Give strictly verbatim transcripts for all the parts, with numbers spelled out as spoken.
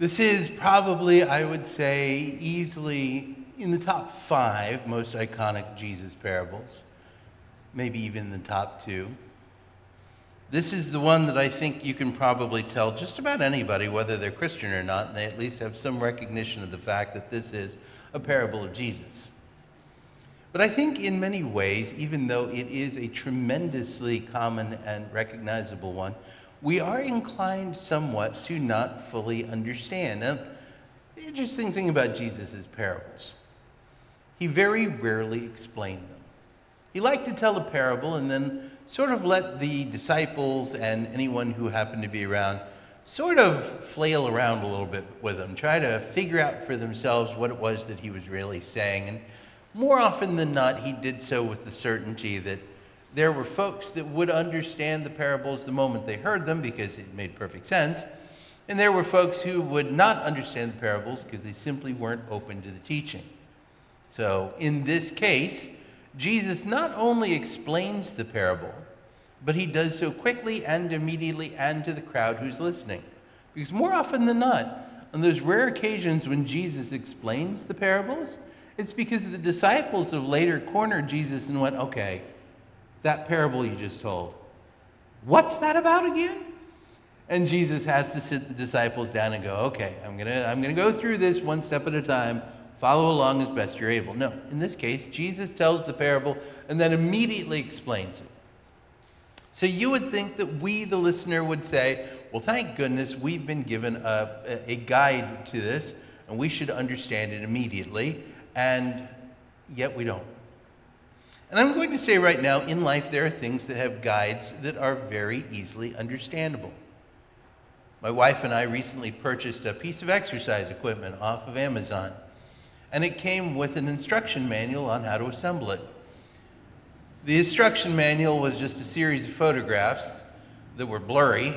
This is probably, I would say, easily in the top five most iconic Jesus parables, maybe even the top two. This is the one that I think you can probably tell just about anybody, whether they're Christian or not, and they at least have some recognition of the fact that this is a parable of Jesus. But I think in many ways, even though it is a tremendously common and recognizable one, we are inclined somewhat to not fully understand. Now, the interesting thing about Jesus' parables, he very rarely explained them. He liked to tell a parable and then sort of let the disciples and anyone who happened to be around sort of flail around a little bit with him, try to figure out for themselves what it was that he was really saying. And more often than not, he did so with the certainty that there were folks that would understand the parables the moment they heard them because it made perfect sense, and there were folks who would not understand the parables because they simply weren't open to the teaching. So in this case, Jesus not only explains the parable, but he does so quickly and immediately and to the crowd who's listening. Because more often than not, on those rare occasions when Jesus explains the parables, it's because the disciples have later cornered Jesus and went, okay, that parable you just told, what's that about again? And Jesus has to sit the disciples down and go, okay, I'm gonna, I'm gonna go through this one step at a time, follow along as best you're able. No, in this case, Jesus tells the parable and then immediately explains it. So you would think that we, the listener, would say, well, thank goodness we've been given a, a guide to this, and we should understand it immediately, and yet we don't. And I'm going to say right now, in life, there are things that have guides that are very easily understandable. My wife and I recently purchased a piece of exercise equipment off of Amazon, and it came with an instruction manual on how to assemble it. The instruction manual was just a series of photographs that were blurry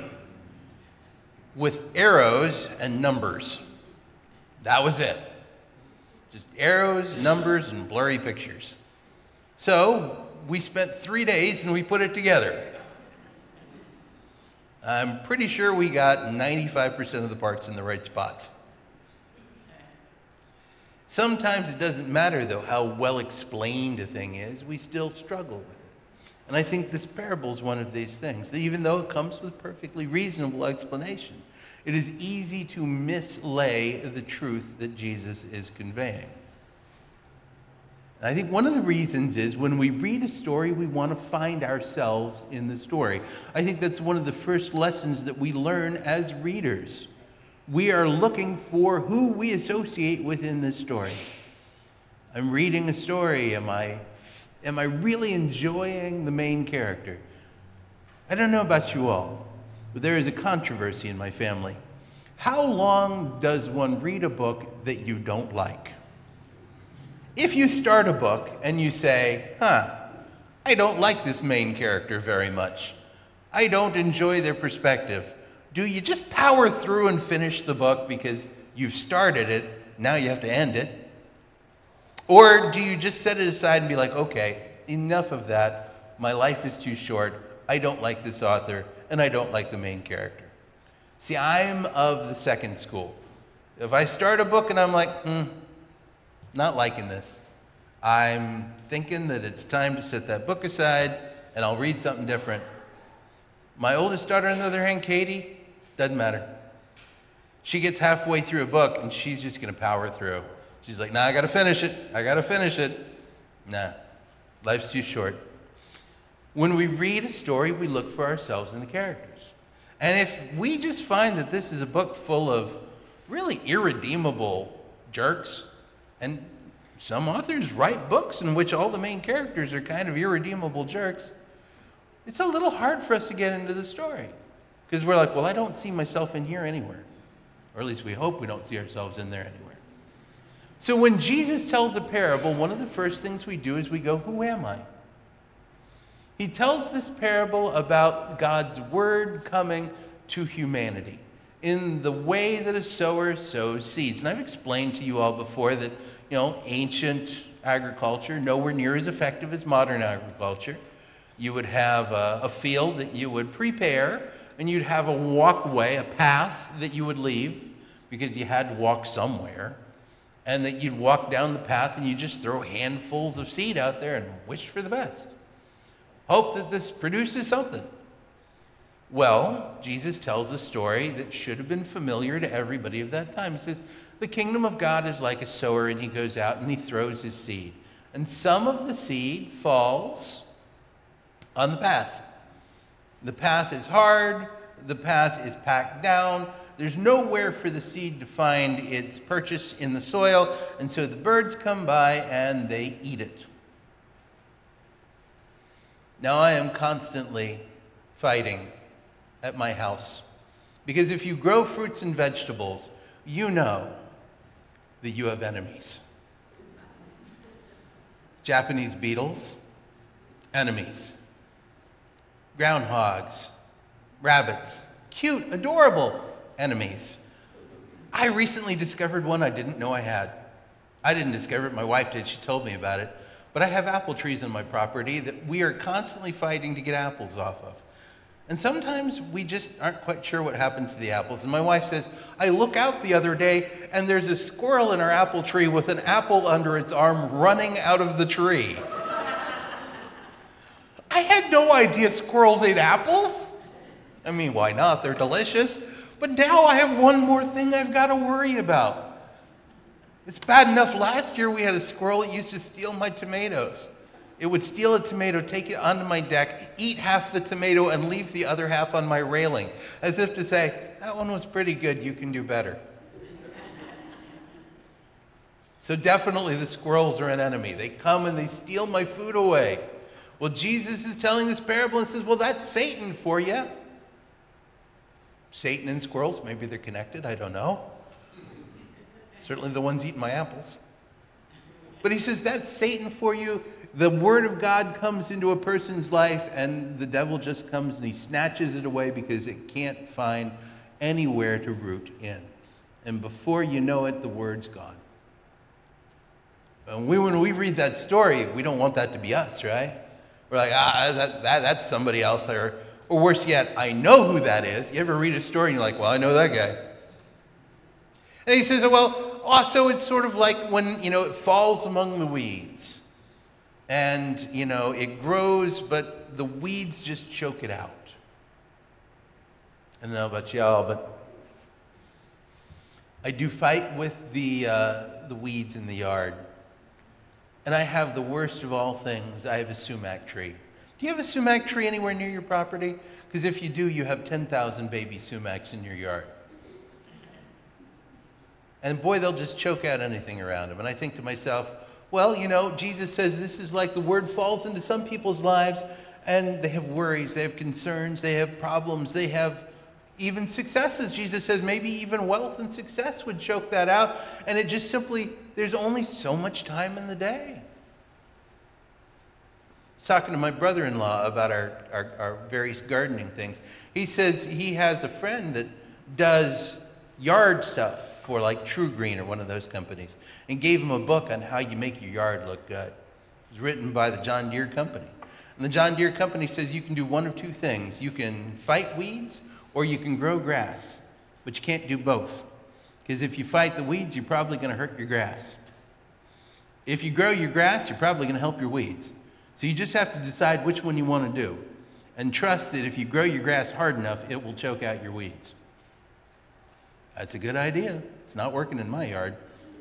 with arrows and numbers. That was it. Just arrows, numbers, and blurry pictures. So we spent three days and we put it together. I'm pretty sure we got ninety-five percent of the parts in the right spots. Sometimes it doesn't matter, though, how well explained a thing is. We still struggle with it. And I think this parable is one of these things, that even though it comes with perfectly reasonable explanation, it is easy to mislay the truth that Jesus is conveying. And I think one of the reasons is when we read a story, we want to find ourselves in the story. I think that's one of the first lessons that we learn as readers. We are looking for who we associate with in this story. I'm reading a story. Am I, am I really enjoying the main character? I don't know about you all, but there is a controversy in my family. How long does one read a book that you don't like? If you start a book and you say, huh, I don't like this main character very much. I don't enjoy their perspective. Do you just power through and finish the book because you've started it, now you have to end it? Or do you just set it aside and be like, okay, enough of that. My life is too short. I don't like this author, and I don't like the main character. See, I'm of the second school. If I start a book and I'm like, hmm, not liking this, I'm thinking that it's time to set that book aside and I'll read something different. My oldest daughter, on the other hand, Katie, doesn't matter. She gets halfway through a book and she's just going to power through. She's like, nah, I got to finish it. I got to finish it. Nah, life's too short. When we read a story, we look for ourselves in the characters. And if we just find that this is a book full of really irredeemable jerks, and some authors write books in which all the main characters are kind of irredeemable jerks, it's a little hard for us to get into the story. Because we're like, well, I don't see myself in here anywhere. Or at least we hope we don't see ourselves in there anywhere. So when Jesus tells a parable, one of the first things we do is we go, who am I? He tells this parable about God's word coming to humanity in the way that a sower sows seeds. And I've explained to you all before that, you know, ancient agriculture, nowhere near as effective as modern agriculture. You would have a, a field that you would prepare, and you'd have a walkway, a path that you would leave because you had to walk somewhere, and that you'd walk down the path and you just throw handfuls of seed out there and wish for the best. Hope that this produces something. Well, Jesus tells a story that should have been familiar to everybody of that time. He says, the kingdom of God is like a sower, and he goes out and he throws his seed. And some of the seed falls on the path. The path is hard, the path is packed down, there's nowhere for the seed to find its purchase in the soil, and so the birds come by and they eat it. Now I am constantly fighting at my house, because if you grow fruits and vegetables, you know that you have enemies. Japanese beetles, enemies. Groundhogs, rabbits, cute, adorable, enemies. I recently discovered one I didn't know I had. I didn't discover it, my wife did, she told me about it. But I have apple trees on my property that we are constantly fighting to get apples off of. And sometimes we just aren't quite sure what happens to the apples. And my wife says, I look out the other day and there's a squirrel in our apple tree with an apple under its arm running out of the tree. I had no idea squirrels ate apples. I mean, why not? They're delicious. But now I have one more thing I've got to worry about. It's bad enough last year we had a squirrel that used to steal my tomatoes. It would steal a tomato, take it onto my deck, eat half the tomato, and leave the other half on my railing, as if to say, that one was pretty good, you can do better. So definitely the squirrels are an enemy. They come and they steal my food away. Well, Jesus is telling this parable and says, well, that's Satan for you. Satan and squirrels, maybe they're connected, I don't know. Certainly the ones eating my apples. But he says, that's Satan for you. The word of God comes into a person's life and the devil just comes and he snatches it away because it can't find anywhere to root in. And before you know it, the word's gone. And we, when we read that story, we don't want that to be us, right? We're like, ah, that, that, that's somebody else. Or, or worse yet, I know who that is. You ever read a story and you're like, well, I know that guy. And he says, well, also it's sort of like when, you know, it falls among the weeds. And, you know, it grows, but the weeds just choke it out. I don't know about y'all, but I do fight with the, uh, the weeds in the yard. And I have the worst of all things. I have a sumac tree. Do you have a sumac tree anywhere near your property? Because if you do, you have ten thousand baby sumacs in your yard. And boy, they'll just choke out anything around them. And I think to myself, well, you know, Jesus says this is like the word falls into some people's lives and they have worries, they have concerns, they have problems, they have even successes. Jesus says maybe even wealth and success would choke that out. And it just simply, there's only so much time in the day. I was talking to my brother-in-law about our, our, our various gardening things. He says he has a friend that does yard stuff for like True Green or one of those companies, and gave him a book on how you make your yard look good. It was written by the John Deere Company. And the John Deere Company says you can do one of two things. You can fight weeds or you can grow grass, but you can't do both. Because if you fight the weeds, you're probably going to hurt your grass. If you grow your grass, you're probably going to help your weeds. So you just have to decide which one you want to do. And trust that if you grow your grass hard enough, it will choke out your weeds. That's a good idea. It's not working in my yard.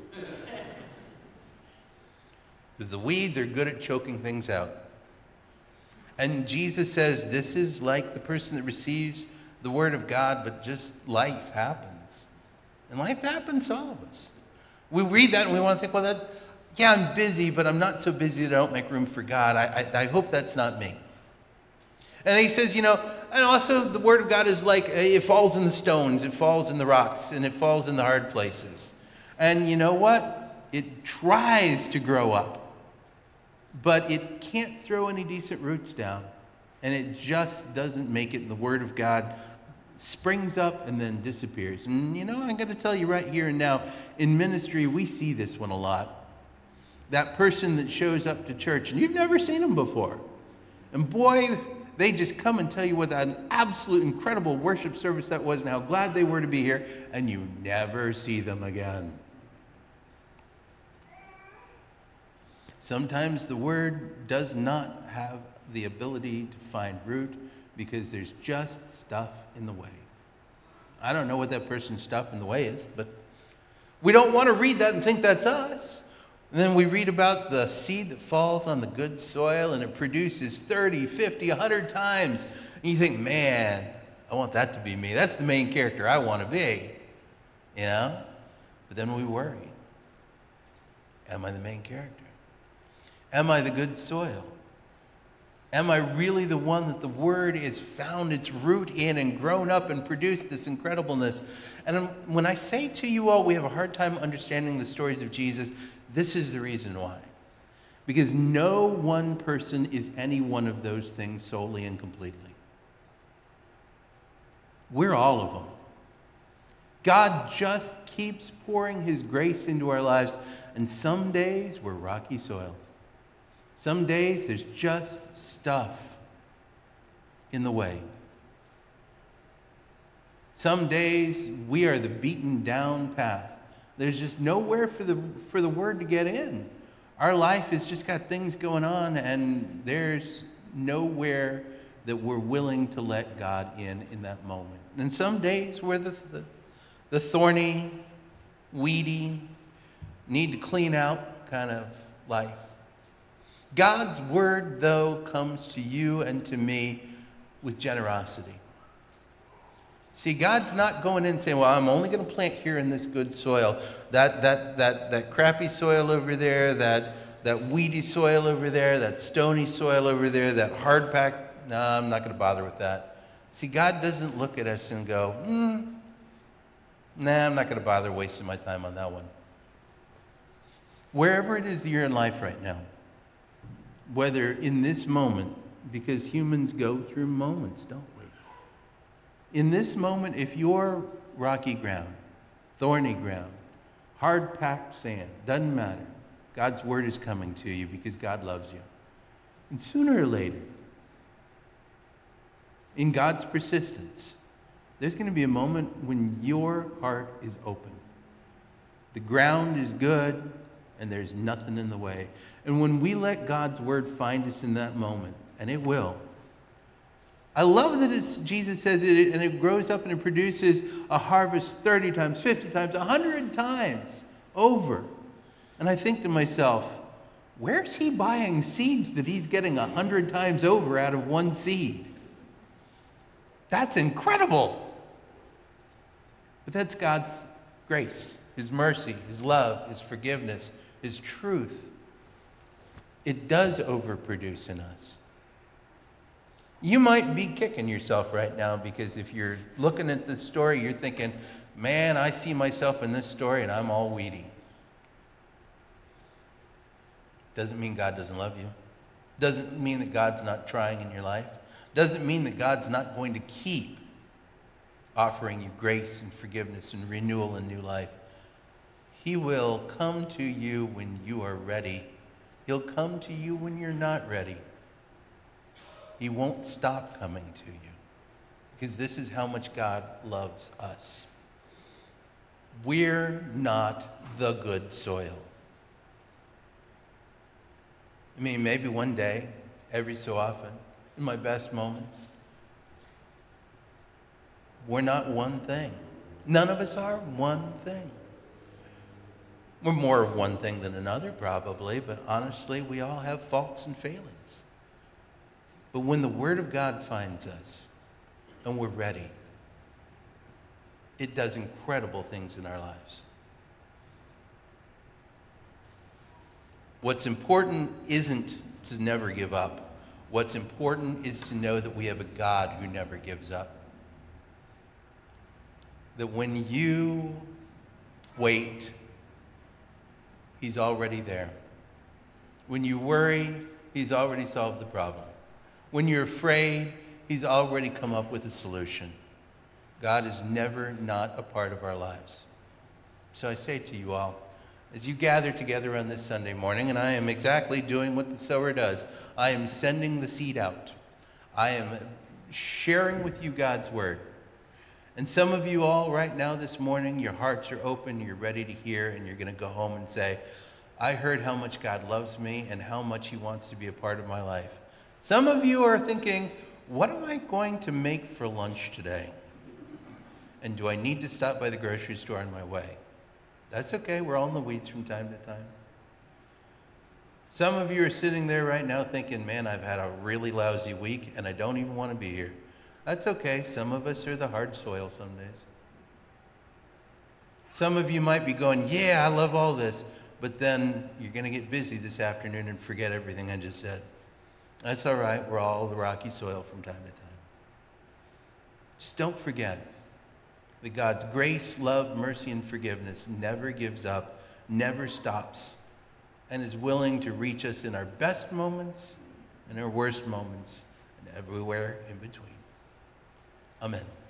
Because the weeds are good at choking things out. And Jesus says this is like the person that receives the word of God, but just life happens. And life happens to all of us. We read that and we want to think, well, that, yeah, I'm busy, but I'm not so busy that I don't make room for God. I, I, I hope that's not me. And he says, you know, and also the word of God is like, it falls in the stones, it falls in the rocks, and it falls in the hard places. And you know what? It tries to grow up, but it can't throw any decent roots down. And it just doesn't make it. And the word of God springs up and then disappears. And you know, I'm going to tell you right here and now, in ministry, we see this one a lot. That person that shows up to church, and you've never seen them before. And boy, They just come and tell you what an absolute incredible worship service that was and how glad they were to be here, and you never see them again. Sometimes the word does not have the ability to find root because there's just stuff in the way. I don't know what that person's stuff in the way is, but we don't want to read that and think that's us. And then we read about the seed that falls on the good soil and it produces thirty, fifty, one hundred times. And you think, man, I want that to be me. That's the main character I want to be. You know? But then we worry. Am I the main character? Am I the good soil? Am I really the one that the word has found its root in and grown up and produced this incredibleness? And when I say to you all, we have a hard time understanding the stories of Jesus, this is the reason why. Because no one person is any one of those things solely and completely. We're all of them. God just keeps pouring his grace into our lives, and some days we're rocky soil. Some days there's just stuff in the way. Some days we are the beaten down path. There's just nowhere for the for the word to get in. Our life has just got things going on, and there's nowhere that we're willing to let God in in that moment. And some days we're the, the, the thorny, weedy, need to clean out kind of life. God's word, though, comes to you and to me with generosity. See, God's not going in and saying, well, I'm only going to plant here in this good soil. That that that that crappy soil over there, that that weedy soil over there, that stony soil over there, that hard packed, no, I'm not going to bother with that. See, God doesn't look at us and go, hmm, nah, I'm not going to bother wasting my time on that one. Wherever it is that you're in life right now, whether in this moment, because humans go through moments, don't we? In this moment, if you're rocky ground, thorny ground, hard-packed sand, doesn't matter. God's word is coming to you because God loves you. And sooner or later, in God's persistence, there's going to be a moment when your heart is open. The ground is good, and there's nothing in the way. And when we let God's word find us in that moment, and it will, I love that it's, Jesus says it, and it grows up and it produces a harvest thirty times, fifty times, one hundred times over. And I think to myself, where's he buying seeds that he's getting one hundred times over out of one seed? That's incredible. But that's God's grace, his mercy, his love, his forgiveness, his truth. It does overproduce in us. You might be kicking yourself right now because if you're looking at this story, you're thinking, man, I see myself in this story and I'm all weedy. Doesn't mean God doesn't love you. Doesn't mean that God's not trying in your life. Doesn't mean that God's not going to keep offering you grace and forgiveness and renewal and new life. He will come to you when you are ready. He'll come to you when you're not ready. He won't stop coming to you because this is how much God loves us. We're not the good soil. I mean, maybe one day, every so often, in my best moments, we're not one thing. None of us are one thing. We're more of one thing than another, probably, but honestly, we all have faults and failings. But when the Word of God finds us and we're ready, it does incredible things in our lives. What's important isn't to never give up. What's important is to know that we have a God who never gives up. That when you wait, he's already there. When you worry, he's already solved the problem. When you're afraid, he's already come up with a solution. God is never not a part of our lives. So I say to you all, as you gather together on this Sunday morning, and I am exactly doing what the sower does, I am sending the seed out. I am sharing with you God's word. And some of you all right now this morning, your hearts are open, you're ready to hear, and you're going to go home and say, I heard how much God loves me and how much he wants to be a part of my life. Some of you are thinking, what am I going to make for lunch today? And do I need to stop by the grocery store on my way? That's okay, we're all in the weeds from time to time. Some of you are sitting there right now thinking, man, I've had a really lousy week and I don't even want to be here. That's okay, some of us are the hard soil some days. Some of you might be going, yeah, I love all this, but then you're going to get busy this afternoon and forget everything I just said. That's all right, we're all the rocky soil from time to time. Just don't forget that God's grace, love, mercy, and forgiveness never gives up, never stops, and is willing to reach us in our best moments and our worst moments and everywhere in between. Amen.